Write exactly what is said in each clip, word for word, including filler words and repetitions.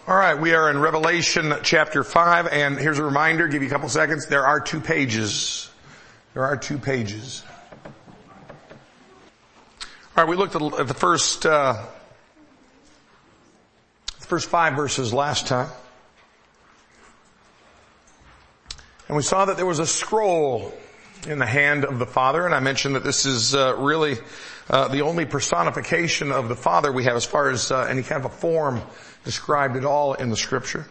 All right, we are in Revelation chapter five, and here's a reminder, give you a couple seconds. There are two pages. There are two pages. All right, we looked at the first, uh, the first five verses last time. And we saw that there was a scroll in the hand of the Father, and I mentioned that this is uh, really uh, the only personification of the Father we have as far as uh, any kind of a form described at all in the Scripture.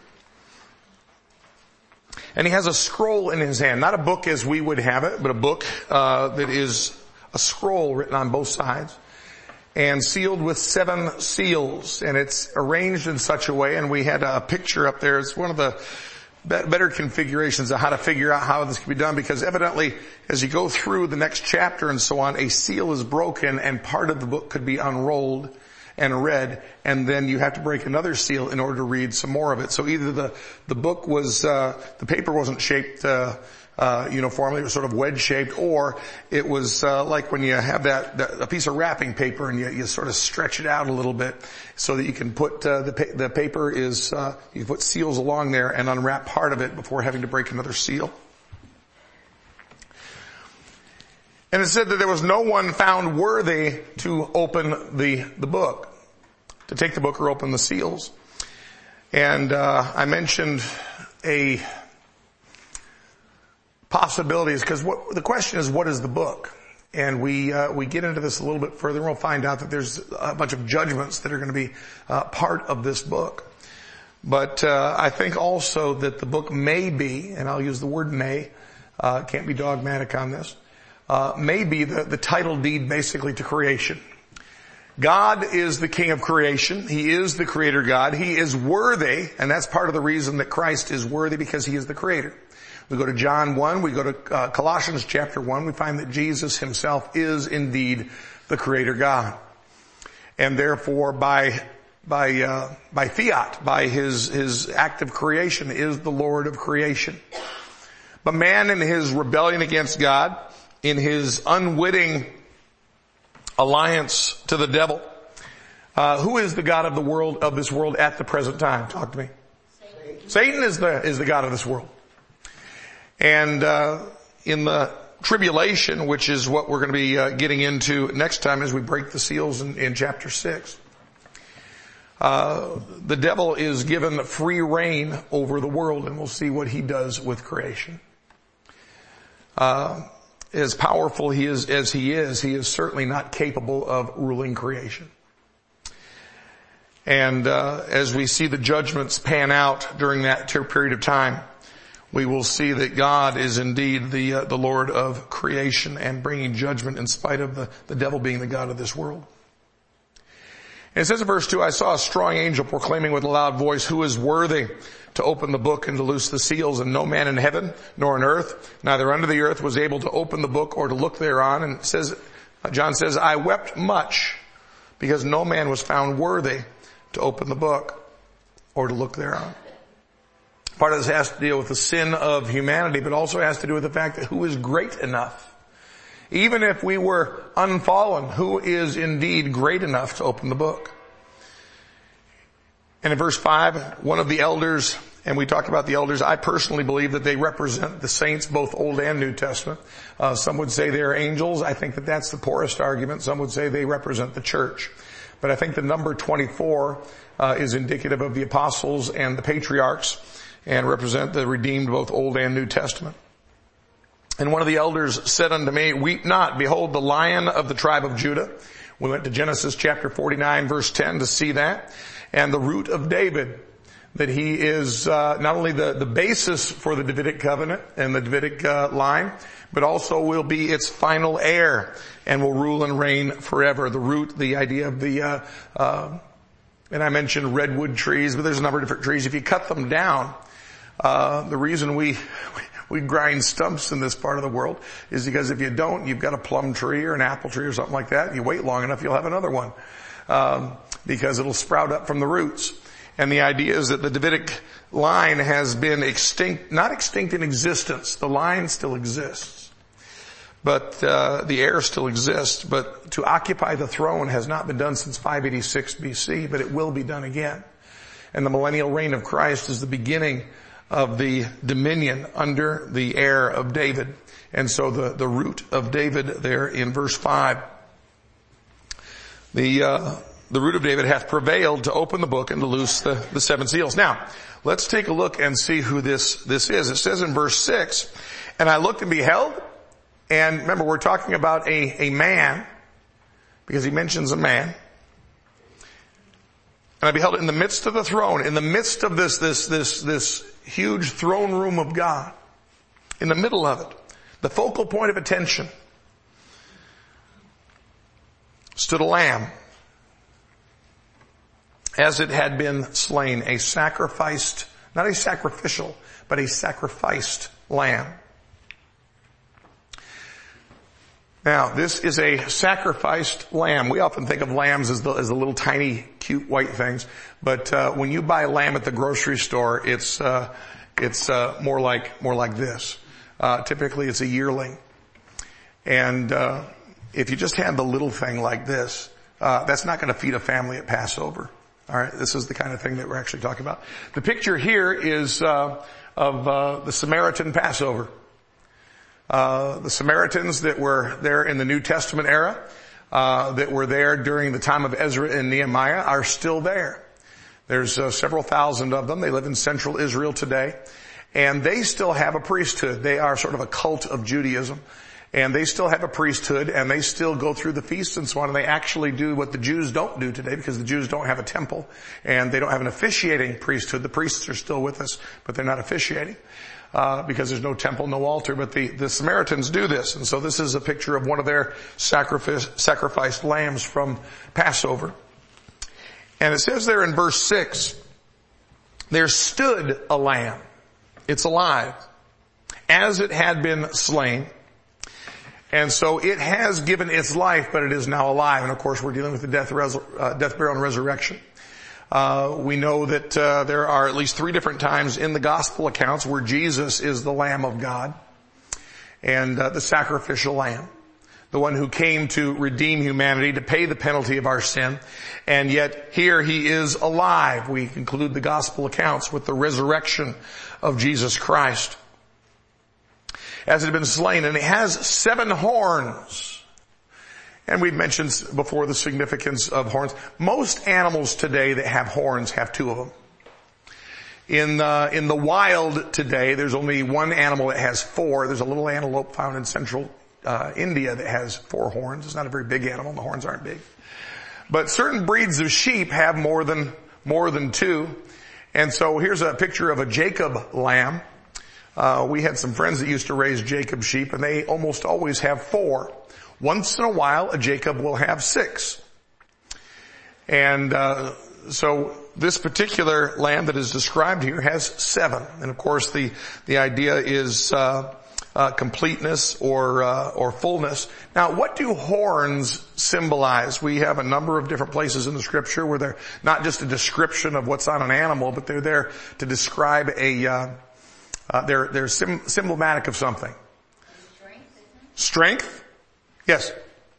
And he has a scroll in his hand, not a book as we would have it, but a book uh, that is a scroll written on both sides and sealed with seven seals. And it's arranged in such a way, and we had a picture up there. It's one of the better configurations of how to figure out how this can be done, because evidently as you go through the next chapter and so on, a seal is broken and part of the book could be unrolled and read, and then you have to break another seal in order to read some more of it. So either the the book was uh the paper wasn't shaped uh uh uniformly, it was sort of wedge shaped, or it was uh like when you have that, that a piece of wrapping paper and you, you sort of stretch it out a little bit so that you can put uh the pa- the paper is uh you can put seals along there and unwrap part of it before having to break another seal. And it said that there was no one found worthy to open the, the book, to take the book or open the seals. And, uh, I mentioned a possibilities, because what, the question is, what is the book? And we, uh, we get into this a little bit further and we'll find out that there's a bunch of judgments that are going to be, uh, part of this book. But, uh, I think also that the book may be, and I'll use the word may, uh, can't be dogmatic on this, Uh, may be the, the title deed basically to creation. God is the King of creation. He is the Creator God. He is worthy, and that's part of the reason that Christ is worthy, because He is the Creator. We go to John one, we go to uh, Colossians chapter one, we find that Jesus Himself is indeed the Creator God. And therefore by, by, uh, by fiat, by His, His act of creation, is the Lord of creation. But man, in his rebellion against God, in his unwitting alliance to the devil, uh, who is the God of the world, of this world at the present time? Talk to me. Satan, Satan is the, is the God of this world. And, uh, in the tribulation, which is what we're going to be uh, getting into next time as we break the seals in, in chapter six, uh, the devil is given free reign over the world, and we'll see what he does with creation. Uh, As powerful he is as he is, he is certainly not capable of ruling creation. And uh, as we see the judgments pan out during that period of time, we will see that God is indeed the uh, the Lord of creation and bringing judgment in spite of the, the devil being the God of this world. And it says in verse two, I saw a strong angel proclaiming with a loud voice, who is worthy to open the book and to loose the seals? And no man in heaven, nor on earth, neither under the earth was able to open the book or to look thereon. And it says, John says, I wept much because no man was found worthy to open the book or to look thereon. Part of this has to deal with the sin of humanity, but also has to do with the fact that who is great enough? Even if we were unfallen, who is indeed great enough to open the book? And in verse five, one of the elders, and we talked about the elders, I personally believe that they represent the saints, both Old and New Testament. Uh, some would say they are angels. I think that that's the poorest argument. Some would say they represent the church. But I think the number twenty-four uh, is indicative of the apostles and the patriarchs and represent the redeemed, both Old and New Testament. And one of the elders said unto me, weep not, behold the Lion of the tribe of Judah. We went to Genesis chapter forty-nine verse ten to see that. And the root of David, that he is uh, not only the, the basis for the Davidic covenant and the Davidic uh, line, but also will be its final heir and will rule and reign forever. The root, the idea of the, uh, uh, and I mentioned redwood trees, but there's a number of different trees. If you cut them down, uh, the reason we, we grind stumps in this part of the world is because if you don't, you've got a plum tree or an apple tree or something like that. You wait long enough, you'll have another one. Um, because it'll sprout up from the roots. And the idea is that the Davidic line has been extinct, not extinct in existence. The line still exists. But, uh, the heir still exists. But to occupy the throne has not been done since five eighty-six B C, but it will be done again. And the millennial reign of Christ is the beginning of the dominion under the heir of David. And so the, the root of David there in verse five. The, uh, the root of David hath prevailed to open the book and to loose the, the seven seals. Now, let's take a look and see who this, this is. It says in verse six, and I looked and beheld, and remember we're talking about a, a man, because he mentions a man. And I beheld in the midst of the throne, in the midst of this, this, this, this huge throne room of God, in the middle of it, the focal point of attention, stood a lamb, as it had been slain, a sacrificed, not a sacrificial, but a sacrificed lamb. Now, this is a sacrificed lamb. We often think of lambs as the, as the little tiny, cute white things. But, uh, when you buy a lamb at the grocery store, it's, uh, it's, uh, more like, more like this. Uh, typically it's a yearling. And, uh, if you just had the little thing like this, uh, that's not gonna feed a family at Passover. Alright, this is the kind of thing that we're actually talking about. The picture here is, uh, of, uh, the Samaritan Passover. Uh, the Samaritans that were there in the New Testament era, uh, that were there during the time of Ezra and Nehemiah are still there. There's uh, several thousand of them. They live in central Israel today. And they still have a priesthood. They are sort of a cult of Judaism. And they still have a priesthood, and they still go through the feasts and so on, and they actually do what the Jews don't do today, because the Jews don't have a temple, and they don't have an officiating priesthood. The priests are still with us, but they're not officiating. Uh, because there's no temple, no altar, but the, the Samaritans do this. And so this is a picture of one of their sacrifice, sacrificed lambs from Passover. And it says there in verse six, there stood a lamb. It's alive, as it had been slain. And so it has given its life, but it is now alive. And of course we're dealing with the death, res- uh, death, burial, and resurrection. Uh, we know that, uh, there are at least three different times in the gospel accounts where Jesus is the Lamb of God and, uh, the sacrificial lamb, the one who came to redeem humanity, to pay the penalty of our sin. And yet here he is alive. We conclude the gospel accounts with the resurrection of Jesus Christ, as it had been slain, and it has seven horns. And we've mentioned before the significance of horns. Most animals today that have horns have two of them. In, uh, in the wild today, there's only one animal that has four. There's a little antelope found in central, uh, India that has four horns. It's not a very big animal. The horns aren't big. But certain breeds of sheep have more than, more than two. And so here's a picture of a Jacob lamb. Uh, we had some friends that used to raise Jacob sheep, and they almost always have four. Once in a while, a Jacob will have six. And, uh, so this particular lamb that is described here has seven. And of course the, the idea is, uh, uh, completeness or, uh, or fullness. Now, what do horns symbolize? We have a number of different places in the scripture where they're not just a description of what's on an animal, but they're there to describe a, uh, uh, they're, they're sim- symbolic of something. Strength? Strength? Yes.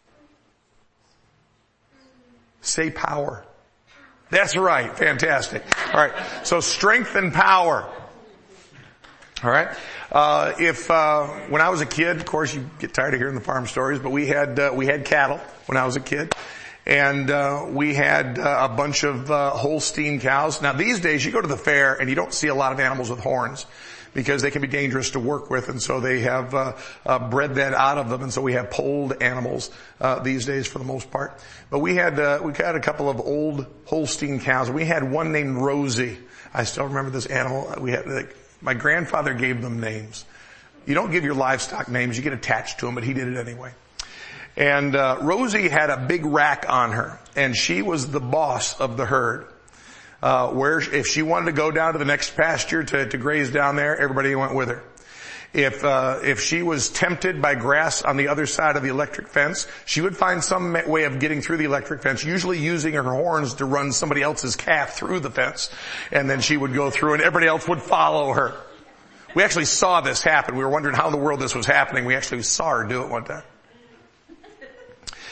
Say power. That's right. Fantastic. All right. So strength and power. All right. Uh, if, uh, when I was a kid, of course you get tired of hearing the farm stories, but we had, uh, we had cattle when I was a kid. And, uh, we had uh, a bunch of, uh, Holstein cows. Now these days you go to the fair and you don't see a lot of animals with horns, because they can be dangerous to work with, and so they have uh, uh bred that out of them, and so we have polled animals uh these days for the most part. But we had uh, we had a couple of old Holstein cows. We had one named Rosie. I still remember this animal. We had like, my grandfather gave them names. You don't give your livestock names; you get attached to them, but he did it anyway. And uh Rosie had a big rack on her, and she was the boss of the herd. Uh, where if she wanted to go down to the next pasture to, to graze down there, everybody went with her. If, uh, if she was tempted by grass on the other side of the electric fence, she would find some way of getting through the electric fence, usually using her horns to run somebody else's calf through the fence. And then she would go through and everybody else would follow her. We actually saw this happen. We were wondering how in the world this was happening. We actually saw her do it one time.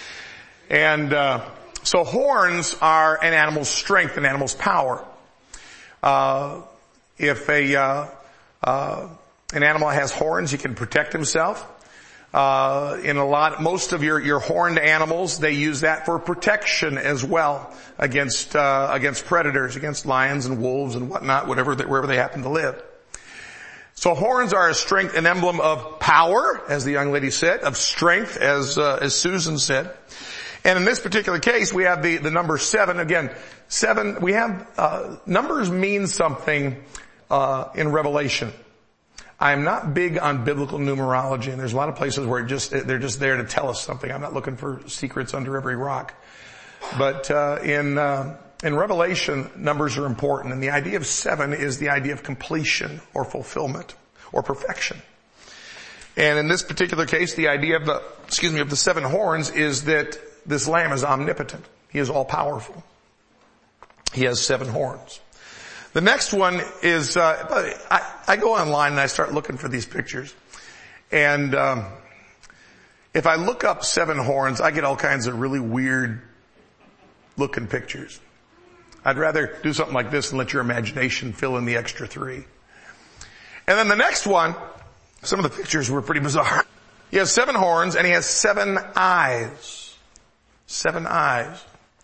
And, uh, so horns are an animal's strength, an animal's power. Uh, if a, uh, uh, an animal has horns, he can protect himself. Uh, in a lot, most of your, your horned animals, they use that for protection as well against, uh, against predators, against lions and wolves and whatnot, whatever, they, wherever they happen to live. So horns are a strength, an emblem of power, as the young lady said, of strength, as, uh, as Susan said. And in this particular case, we have the, the number seven. Again, seven, we have, uh, numbers mean something, uh, in Revelation. I'm not big on biblical numerology, and there's a lot of places where it just, they're just there to tell us something. I'm not looking for secrets under every rock. But, uh, in, uh, in Revelation, numbers are important, and the idea of seven is the idea of completion or fulfillment or perfection. And in this particular case, the idea of the, excuse me, of the seven horns is that this Lamb is omnipotent. He is all powerful. He has seven horns. The next one is, uh, I, I go online and I start looking for these pictures. And, um, if I look up seven horns, I get all kinds of really weird looking pictures. I'd rather do something like this and let your imagination fill in the extra three. And then the next one, some of the pictures were pretty bizarre. He has seven horns and he has seven eyes. Seven eyes.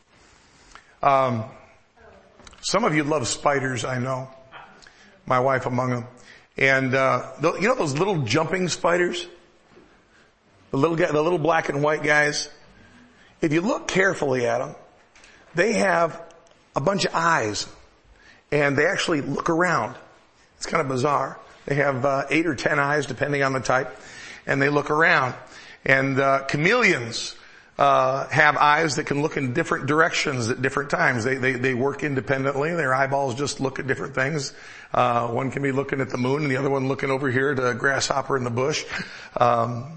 Um, Some of you love spiders, I know. My wife among them. And, uh, you know those little jumping spiders? The little guy, the little black and white guys? If you look carefully at them, they have a bunch of eyes. And they actually look around. It's kind of bizarre. They have, uh, eight or ten eyes, depending on the type. And they look around. And, uh, chameleons, Uh, have eyes that can look in different directions at different times. They, they, they work independently. Their eyeballs just look at different things. Uh, one can be looking at the moon and the other one looking over here at a grasshopper in the bush. Um,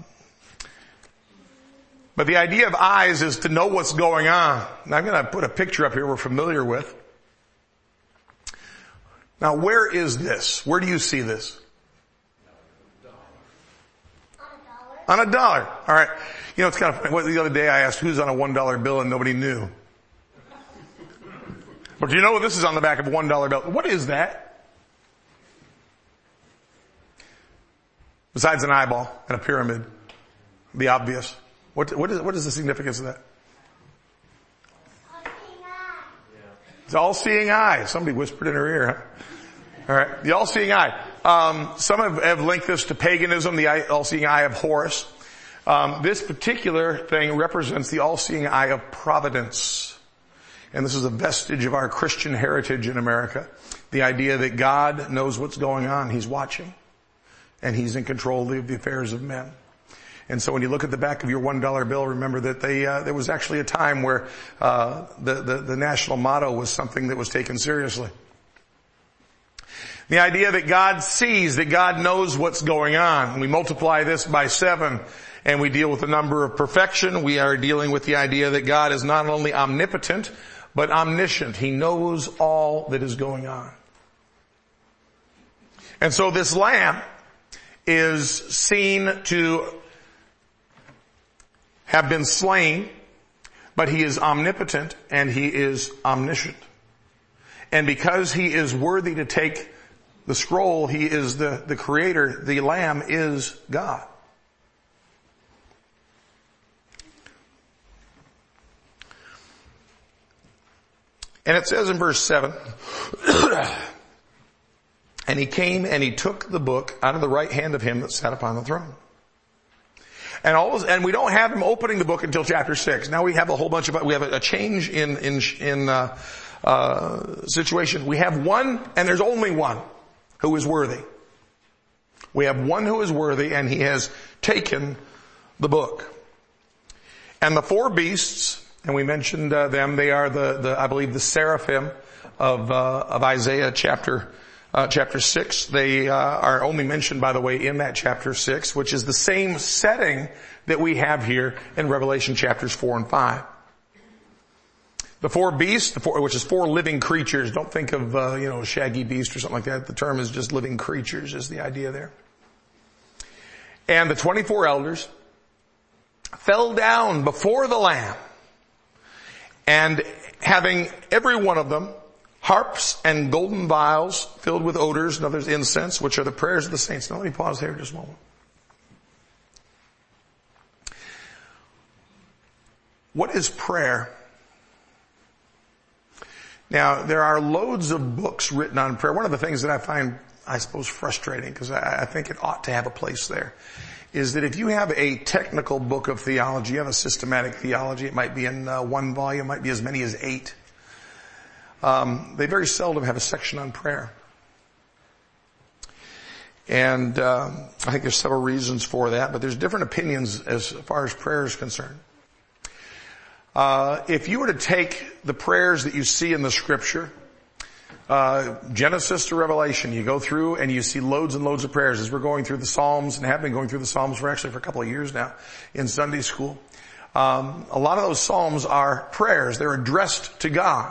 but the idea of eyes is to know what's going on. And I'm going to put a picture up here we're familiar with. Now, where is this? Where do you see this? On a dollar. All right. You know, it's kind of funny. The other day I asked who's on a one dollar bill and nobody knew. But you know what this is on the back of a one dollar bill? What is that? Besides an eyeball and a pyramid. The obvious. What, what is, what is the significance of that? It's all-seeing eye. Somebody whispered in her ear, huh? All right. The all-seeing eye. Um, some have, have linked this to paganism, the eye, all-seeing eye of Horus. Um, this particular thing represents the all-seeing eye of providence. And this is a vestige of our Christian heritage in America. The idea that God knows what's going on. He's watching. And He's in control of the affairs of men. And so when you look at the back of your one dollar bill, remember that they, uh, there was actually a time where, uh, the, the, the national motto was something that was taken seriously. The idea that God sees, that God knows what's going on. We multiply this by seven and we deal with the number of perfection. We are dealing with the idea that God is not only omnipotent, but omniscient. He knows all that is going on. And so this Lamb is seen to have been slain, but He is omnipotent and He is omniscient. And because He is worthy to take the scroll, He is the, the creator. The Lamb is God. And it says in verse seven, and He came and He took the book out of the right hand of Him that sat upon the throne. And all, and we don't have Him opening the book until chapter six. Now we have a whole bunch of, we have a change in, in, in, uh, uh, situation. We have one, and there's only one who is worthy. We have one who is worthy, and He has taken the book. And the four beasts, and we mentioned uh, them, they are the, the, I believe the seraphim of, uh, of Isaiah chapter, uh, chapter six. They, uh, are only mentioned, by the way, in that chapter six, which is the same setting that we have here in Revelation chapters four and five. The four beasts, the four, which is four living creatures. Don't think of, uh, you know, shaggy beast or something like that. The term is just living creatures is the idea there. And the twenty-four elders fell down before the Lamb, and having every one of them harps and golden vials filled with odors, and others incense, which are the prayers of the saints. Now let me pause here just a moment. What is prayer? Now, there are loads of books written on prayer. One of the things that I find, I suppose, frustrating, because I, I think it ought to have a place there, is that if you have a technical book of theology, you have a systematic theology, it might be in uh, one volume, it might be as many as eight. Um, they very seldom have a section on prayer. And uh, I think there's several reasons for that, but there's different opinions as far as prayer is concerned. Uh, if you were to take the prayers that you see in the scripture, uh, Genesis to Revelation, you go through and you see loads and loads of prayers as we're going through the Psalms and have been going through the Psalms for actually for a couple of years now in Sunday school. Um, a lot of those Psalms are prayers. They're addressed to God.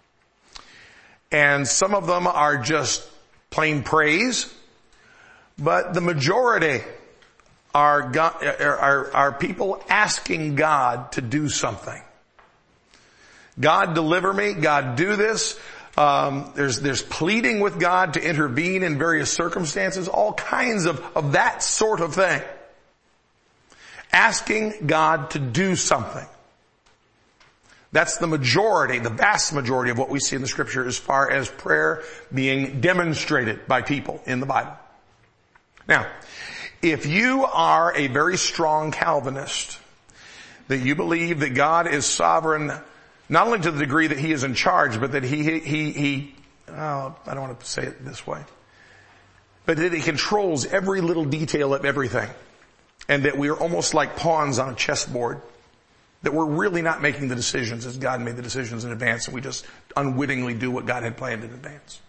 And some of them are just plain praise, but the majority are, God, are, are people asking God to do something. God, deliver me. God, do this. Um, there's, there's pleading with God to intervene in various circumstances, all kinds of, of that sort of thing. Asking God to do something. That's the majority, the vast majority of what we see in the scripture as far as prayer being demonstrated by people in the Bible. Now, if you are a very strong Calvinist, that you believe that God is sovereign, not only to the degree that He is in charge, but that He, He, He, oh, I don't want to say it this way, but that He controls every little detail of everything, and that we are almost like pawns on a chessboard, that we're really not making the decisions as God made the decisions in advance, and we just unwittingly do what God had planned in advance.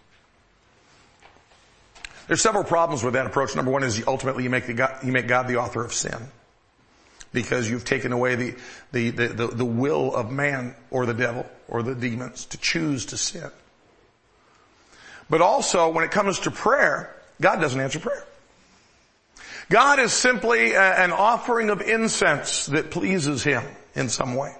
There's several problems with that approach. Number one is ultimately you make, the God, you make God the author of sin, because you've taken away the, the, the, the, the will of man or the devil or the demons to choose to sin. But also, when it comes to prayer, God doesn't answer prayer. God is simply a, an offering of incense that pleases Him in some way.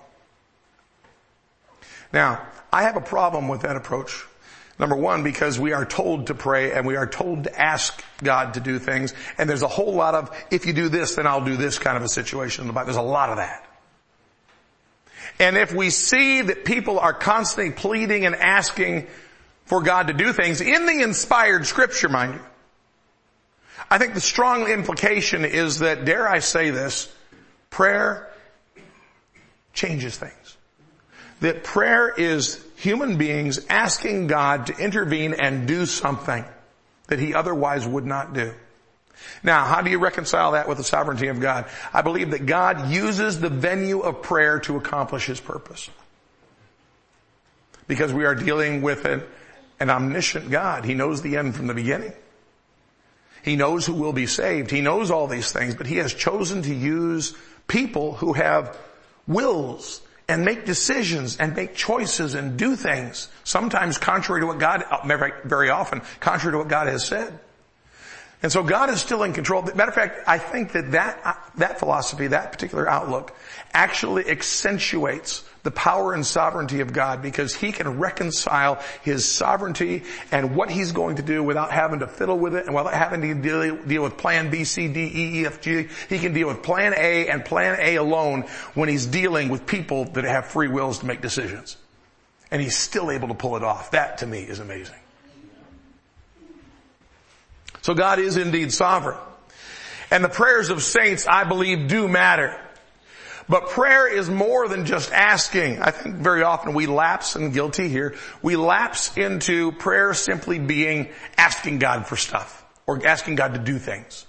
Now, I have a problem with that approach. Number one, because we are told to pray and we are told to ask God to do things. And there's a whole lot of, if you do this, then I'll do this kind of a situation in the Bible. There's a lot of that. And if we see that people are constantly pleading and asking for God to do things in the inspired scripture, mind you, I think the strong implication is that, dare I say this, prayer changes things. That prayer is human beings asking God to intervene and do something that He otherwise would not do. Now, how do you reconcile that with the sovereignty of God? I believe that God uses the venue of prayer to accomplish His purpose. Because we are dealing with an, an omniscient God. He knows the end from the beginning. He knows who will be saved. He knows all these things, but He has chosen to use people who have wills and make decisions and make choices and do things, sometimes contrary to what God, very often, contrary to what God has said. And so God is still in control. Matter of fact, I think that that, that philosophy, that particular outlook, actually accentuates the power and sovereignty of God, because He can reconcile His sovereignty and what He's going to do without having to fiddle with it and without having to deal, deal with plan B, C, D, E, E, F, G. He can deal with plan A and plan A alone when He's dealing with people that have free wills to make decisions. And He's still able to pull it off. That to me is amazing. So God is indeed sovereign. And the prayers of saints, I believe, do matter. But prayer is more than just asking. I think very often we lapse, and guilty here, we lapse into prayer simply being asking God for stuff or asking God to do things.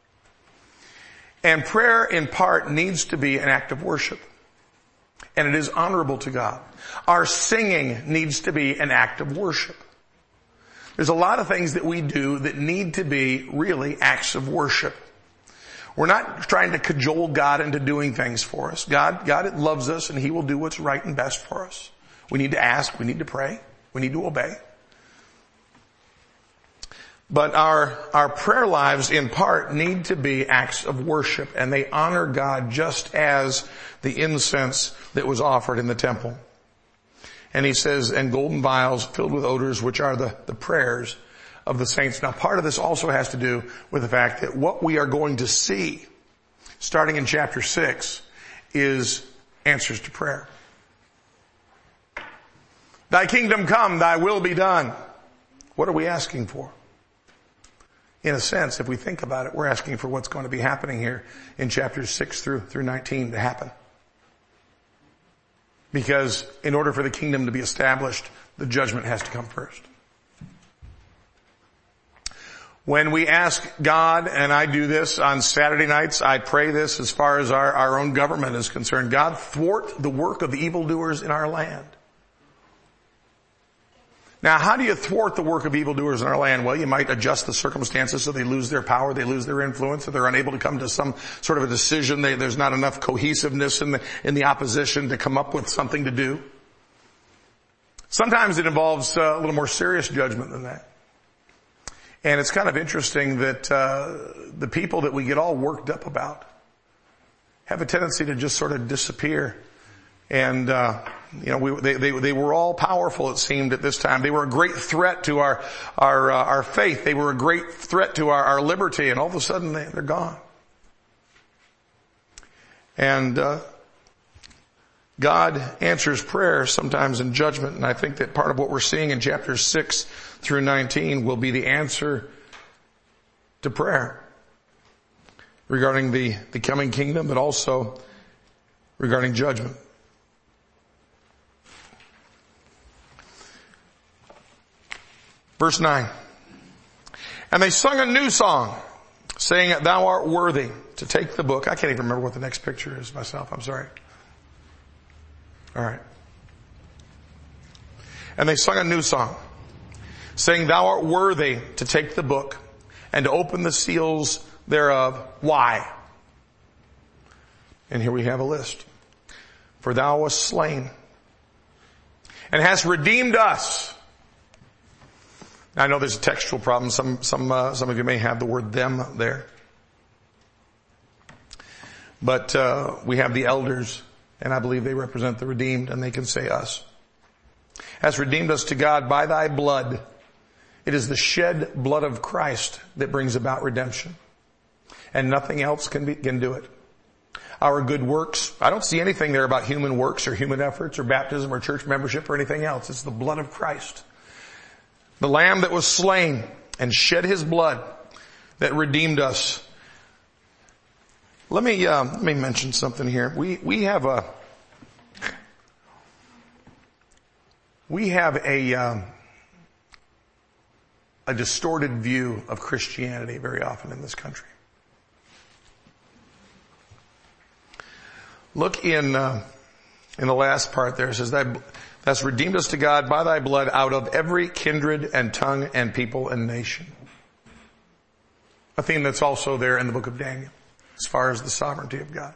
And prayer in part needs to be an act of worship. And it is honorable to God. Our singing needs to be an act of worship. There's a lot of things that we do that need to be really acts of worship. We're not trying to cajole God into doing things for us. God, God loves us, and He will do what's right and best for us. We need to ask. We need to pray. We need to obey. But our, our prayer lives in part need to be acts of worship, and they honor God just as the incense that was offered in the temple. And he says, and golden vials filled with odors, which are the, the prayers of the saints. Now part of this also has to do with the fact that what we are going to see, starting in chapter six, is answers to prayer. Thy kingdom come, thy will be done. What are we asking for? In a sense, if we think about it, we're asking for what's going to be happening here in chapters six through, through nineteen to happen. Because in order for the kingdom to be established, the judgment has to come first. When we ask God, and I do this on Saturday nights, I pray this as far as our, our own government is concerned. God, thwart the work of the evildoers in our land. Now, how do you thwart the work of evildoers in our land? Well, you might adjust the circumstances so they lose their power, they lose their influence, so they're unable to come to some sort of a decision. They, there's not enough cohesiveness in the, in the opposition to come up with something to do. Sometimes it involves uh, a little more serious judgment than that. And it's kind of interesting that uh, the people that we get all worked up about have a tendency to just sort of disappear. And, uh, you know, we, they, they, they were all powerful, it seemed, at this time. They were a great threat to our, our, uh, our faith. They were a great threat to our, our liberty, and all of a sudden they, they're gone. And, uh, God answers prayer sometimes in judgment, and I think that part of what we're seeing in chapters six through nineteen will be the answer to prayer regarding the, the coming kingdom, but also regarding judgment. Verse nine. And they sung a new song, saying, thou art worthy to take the book. I can't even remember what the next picture is myself. I'm sorry. All right. And they sung a new song, saying, thou art worthy to take the book and to open the seals thereof. Why? And here we have a list. For thou wast slain and hast redeemed us. I know there's a textual problem. Some, some, uh, some of you may have the word them there. But, uh, we have the elders, and I believe they represent the redeemed, and they can say us. Hast redeemed us to God by thy blood. It is the shed blood of Christ that brings about redemption. And nothing else can be, can do it. Our good works, I don't see anything there about human works or human efforts or baptism or church membership or anything else. It's the blood of Christ. The Lamb that was slain and shed his blood that redeemed us. Let me, uh, let me mention something here. We, we have a, we have a, um, a distorted view of Christianity very often in this country. Look in, uh, in the last part there. It says that, that's redeemed us to God by thy blood out of every kindred and tongue and people and nation. A theme that's also there in the book of Daniel as far as the sovereignty of God.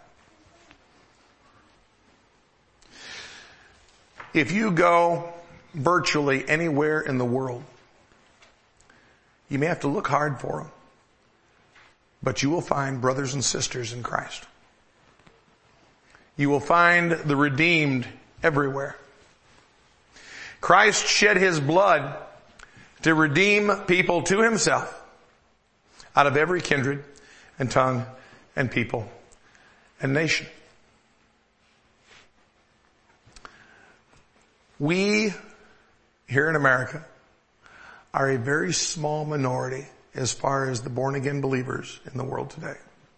If you go virtually anywhere in the world, you may have to look hard for them, but you will find brothers and sisters in Christ. You will find the redeemed everywhere. Christ shed his blood to redeem people to himself out of every kindred and tongue and people and nation. We, here in America, are a very small minority as far as the born-again believers in the world today.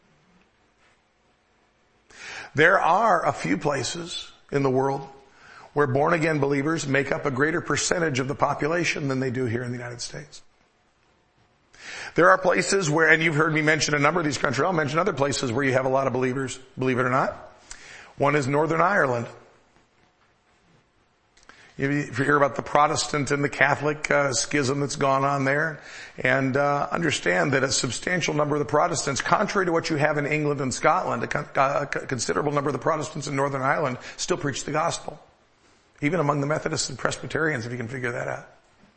There are a few places in the world where born-again believers make up a greater percentage of the population than they do here in the United States. There are places where, and you've heard me mention a number of these countries, I'll mention other places where you have a lot of believers, believe it or not. One is Northern Ireland. If you hear about the Protestant and the Catholic uh, schism that's gone on there, and uh, understand that a substantial number of the Protestants, contrary to what you have in England and Scotland, a, con- a considerable number of the Protestants in Northern Ireland still preach the gospel. Even among the Methodists and Presbyterians, if you can figure that out.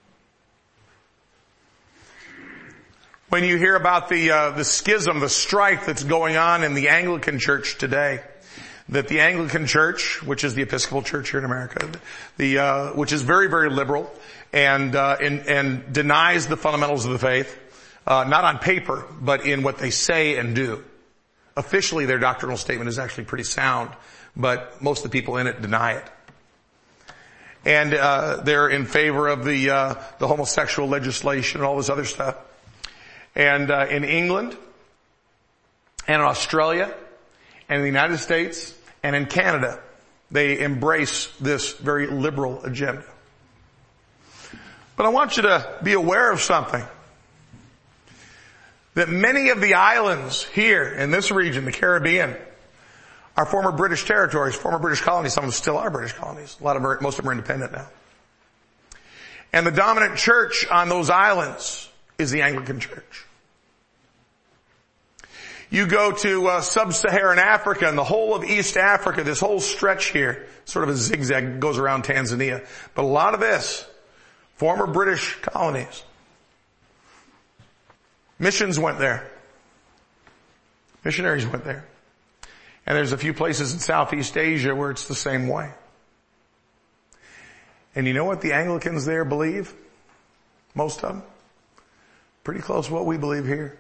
When you hear about the uh, the schism, the strife that's going on in the Anglican Church today, that the Anglican Church, which is the Episcopal Church here in America, the uh, which is very, very liberal and uh, and, and denies the fundamentals of the faith, uh, not on paper, but in what they say and do. Officially, their doctrinal statement is actually pretty sound, but most of the people in it deny it. And uh they're in favor of the uh the homosexual legislation and all this other stuff. And uh in England and in Australia and in the United States and in Canada, they embrace this very liberal agenda. But I want you to be aware of something. That many of the islands here in this region, the Caribbean, are former British territories, former British colonies. Some of them still are British colonies. A lot of them, most of them are independent now. And the dominant church on those islands is the Anglican Church. You go to uh, sub-Saharan Africa and the whole of East Africa, this whole stretch here, sort of a zigzag goes around Tanzania. But a lot of this, former British colonies. Missions went there. Missionaries went there. And there's a few places in Southeast Asia where it's the same way. And you know what the Anglicans there believe? Most of them. Pretty close to what we believe here.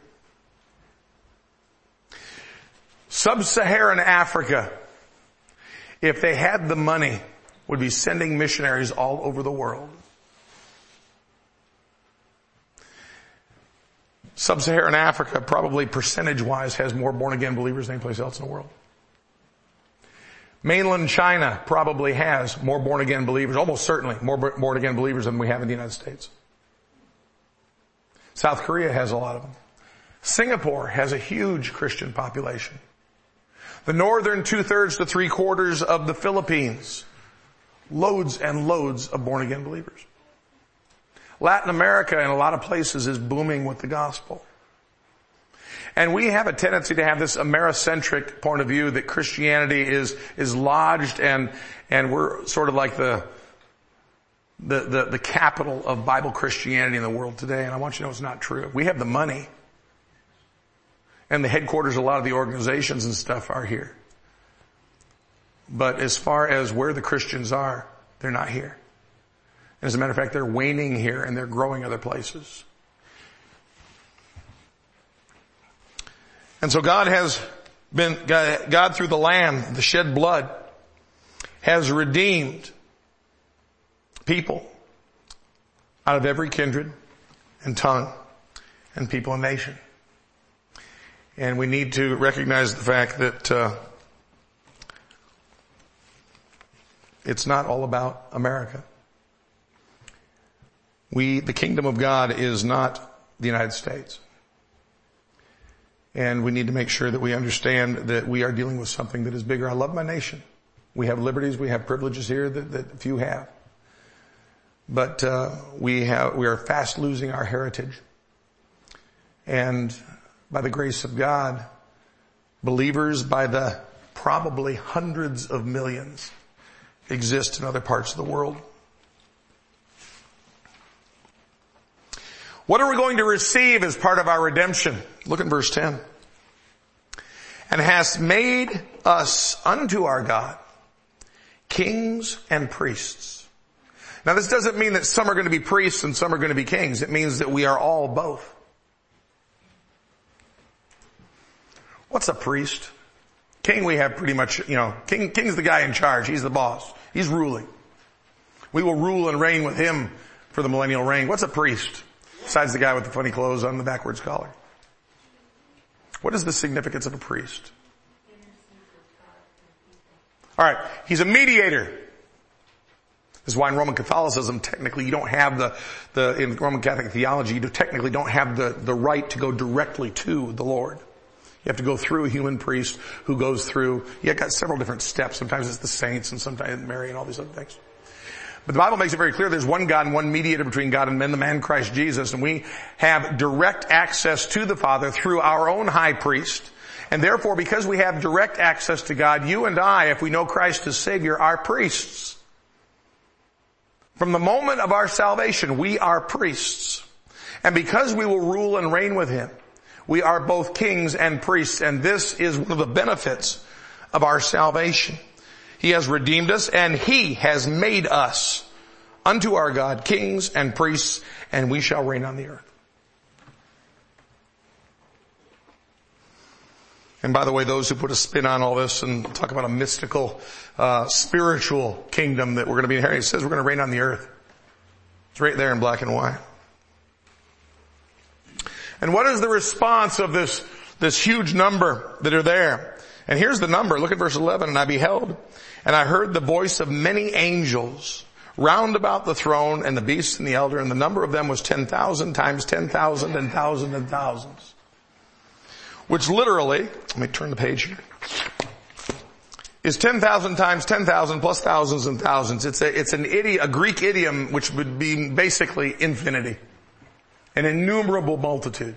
Sub-Saharan Africa, if they had the money, would be sending missionaries all over the world. Sub-Saharan Africa, probably percentage-wise, has more born-again believers than any place else in the world. Mainland China probably has more born-again believers, almost certainly more born-again believers than we have in the United States. South Korea has a lot of them. Singapore has a huge Christian population. The northern two-thirds to three-quarters of the Philippines, loads and loads of born-again believers. Latin America in a lot of places is booming with the gospel. And we have a tendency to have this Americentric point of view that Christianity is, is lodged and, and we're sort of like the, the, the, the capital of Bible Christianity in the world today. And I want you to know it's not true. We have the money. And the headquarters of a lot of the organizations and stuff are here. But as far as where the Christians are, they're not here. And as a matter of fact, they're waning here and they're growing other places. And so God has been, God, God through the Lamb, the shed blood, has redeemed people out of every kindred and tongue and people and nation. And we need to recognize the fact that uh, it's not all about America. We, the kingdom of God is not the United States. And we need to make sure that we understand that we are dealing with something that is bigger. I love my nation. We have liberties, we have privileges here that, that few have. But uh, we have, we are fast losing our heritage. And by the grace of God, believers by the probably hundreds of millions exist in other parts of the world. What are we going to receive as part of our redemption? Look at verse ten. And hast made us unto our God kings and priests. Now this doesn't mean that some are going to be priests and some are going to be kings. It means that we are all both. What's a priest? King we have pretty much, you know, king, king's the guy in charge. He's the boss. He's ruling. We will rule and reign with him for the millennial reign. What's a priest? Besides the guy with the funny clothes on the backwards collar. What is the significance of a priest? All right, he's a mediator. This is why in Roman Catholicism, technically, you don't have the, the in Roman Catholic theology, you technically don't have the, the right to go directly to the Lord. You have to go through a human priest who goes through, you got several different steps. Sometimes it's the saints and sometimes Mary and all these other things. But the Bible makes it very clear there's one God and one mediator between God and men, the man Christ Jesus, and we have direct access to the Father through our own high priest. And therefore, because we have direct access to God, you and I, if we know Christ as Savior, are priests. From the moment of our salvation, we are priests. And because we will rule and reign with Him, we are both kings and priests, and this is one of the benefits of our salvation. He has redeemed us, and He has made us unto our God kings and priests, and we shall reign on the earth. And by the way, those who put a spin on all this and talk about a mystical, uh, spiritual kingdom that we're going to be inheriting, it says we're going to reign on the earth. It's right there in black and white. And what is the response of this, this huge number that are there? And here's the number. Look at verse eleven. And I beheld, and I heard the voice of many angels round about the throne and the beast and the elder, and the number of them was ten thousand times ten thousand and thousand and thousands. Which literally, let me turn the page here, is ten thousand times ten thousand plus thousands and thousands. It's a, it's an idiom, a Greek idiom, which would be basically infinity. An innumerable multitude.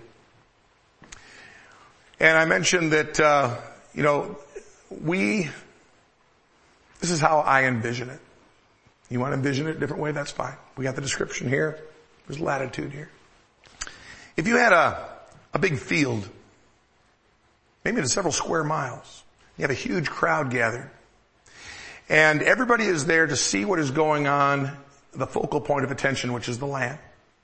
And I mentioned that, uh, you know, we, this is how I envision it. You want to envision it a different way? That's fine. We got the description here. There's latitude here. If you had a, a big field, maybe it's several square miles. You have a huge crowd gathered. And everybody is there to see what is going on, the focal point of attention, which is the Lamb.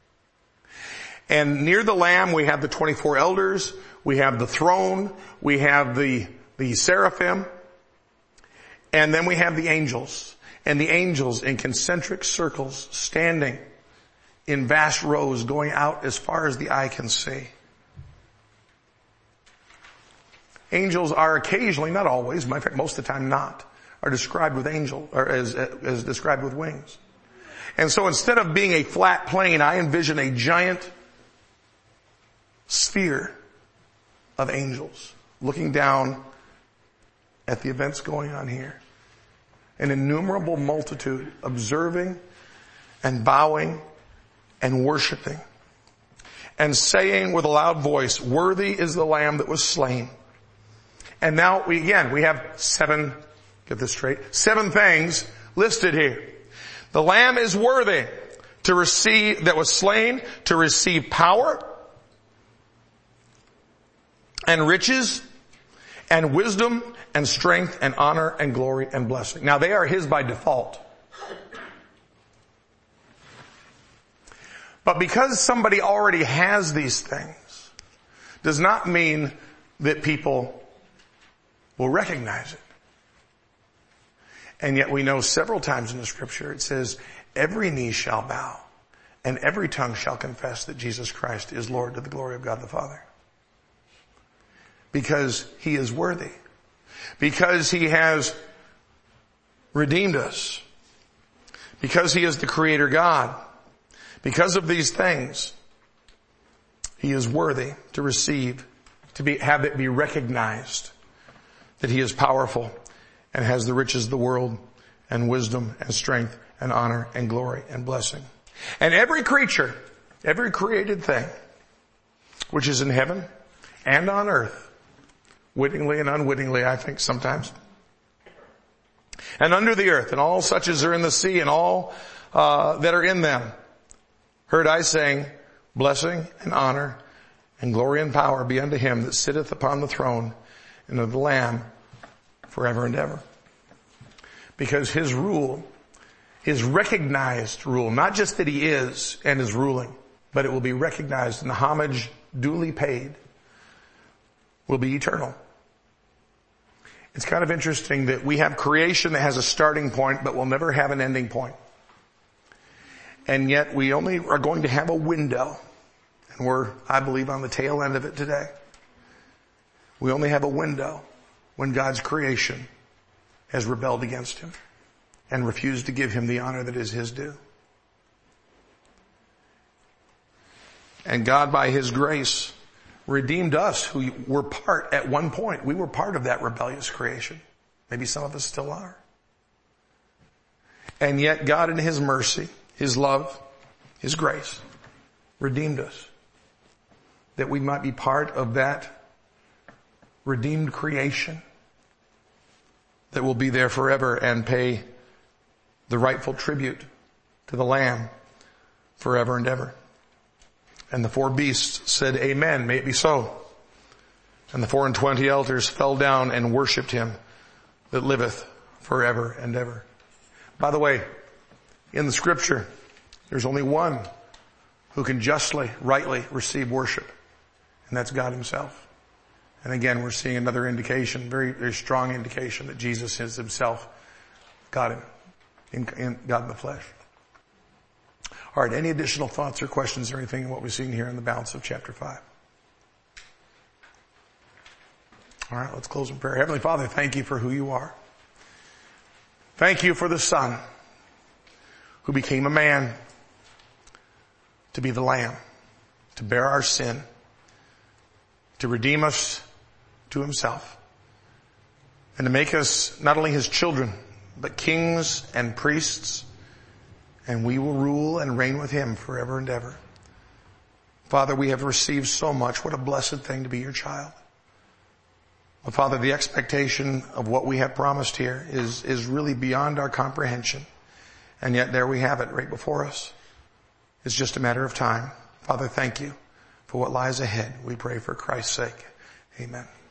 And near the Lamb we have the twenty-four elders, we have the throne, we have the, the seraphim, and then we have the angels. And the angels in concentric circles standing in vast rows going out as far as the eye can see. Angels are occasionally, not always, in fact most of the time not, are described with angel, or as, as described with wings. And so instead of being a flat plane, I envision a giant sphere of angels looking down at the events going on here. An innumerable multitude observing and bowing and worshiping and saying with a loud voice, worthy is the Lamb that was slain. And now we, again, we have seven, get this straight, seven things listed here. The Lamb is worthy to receive, that was slain, to receive power and riches and wisdom and strength and honor and glory and blessing. Now they are His by default. But because somebody already has these things, does not mean that people will recognize it. And yet we know several times in the scripture it says, every knee shall bow and every tongue shall confess that Jesus Christ is Lord to the glory of God the Father. Because He is worthy. Because He has redeemed us. Because He is the Creator God. Because of these things, He is worthy to receive, to be, have it be recognized that He is powerful and has the riches of the world and wisdom and strength and honor and glory and blessing. And every creature, every created thing, which is in heaven and on earth, wittingly and unwittingly, I think sometimes, and under the earth, and all such as are in the sea, and all uh, that are in them, heard I saying, blessing and honor and glory and power be unto Him that sitteth upon the throne and of the Lamb forever and ever. Because His rule, His recognized rule, not just that He is and is ruling, but it will be recognized and the homage duly paid, will be eternal. It's kind of interesting that we have creation that has a starting point, but will never have an ending point. And yet we only are going to have a window. And we're, I believe, on the tail end of it today. We only have a window when God's creation has rebelled against Him and refused to give Him the honor that is His due. And God, by His grace, redeemed us who were part at one point. We were part of that rebellious creation. Maybe some of us still are. And yet God in His mercy, His love, His grace, redeemed us. That we might be part of that redeemed creation that will be there forever and pay the rightful tribute to the Lamb forever and ever. And the four beasts said, Amen, may it be so. And the four and twenty elders fell down and worshipped Him that liveth forever and ever. By the way, in the scripture, there's only one who can justly, rightly receive worship, and that's God himself. And again, we're seeing another indication, very, very strong indication that Jesus is himself God in, in, God in the flesh. All right, any additional thoughts or questions or anything in what we've seen here in the balance of chapter five? All right, let's close in prayer. Heavenly Father, thank you for who you are. Thank you for the Son who became a man to be the Lamb, to bear our sin, to redeem us to himself, and to make us not only his children, but kings and priests, and we will rule and reign with him forever and ever. Father, we have received so much. What a blessed thing to be your child. Well, Father, the expectation of what we have promised here is, is really beyond our comprehension. And yet there we have it right before us. It's just a matter of time. Father, thank you for what lies ahead. We pray for Christ's sake. Amen.